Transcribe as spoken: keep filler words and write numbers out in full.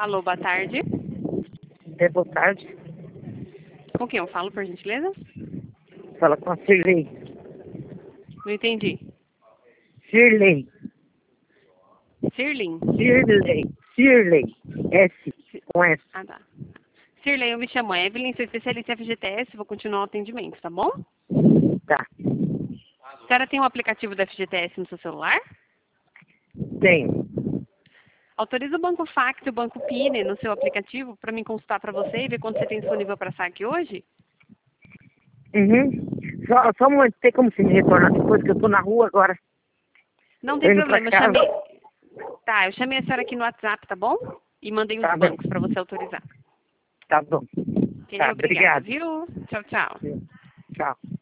Alô, boa tarde. É, boa tarde. Com quem eu falo, por gentileza? Fala com a Shirley. Não entendi. Shirley. Sirlin? Shirley. Shirley. S. Com S. Ah, tá. Sirley, eu me chamo Evelyn, sou especialista em F G T S, vou continuar o atendimento, tá bom? Tá. A senhora tem um aplicativo da F G T S no seu celular? Tenho. Autoriza o Banco Fact e o Banco Pine no seu aplicativo para mim consultar para você e ver quanto você tem disponível para saque hoje? Uhum. Só, só um momento, tem como você me retornar depois que eu tô na rua agora? Não Tô tem indo pra problema, eu casa. chamei... Tá, eu chamei a senhora aqui no WhatsApp, tá bom? E mandei os Tá bem. bancos para você autorizar. Tá bom. Ok, Tá, obrigada, obrigado. viu? Tchau, tchau. Tchau.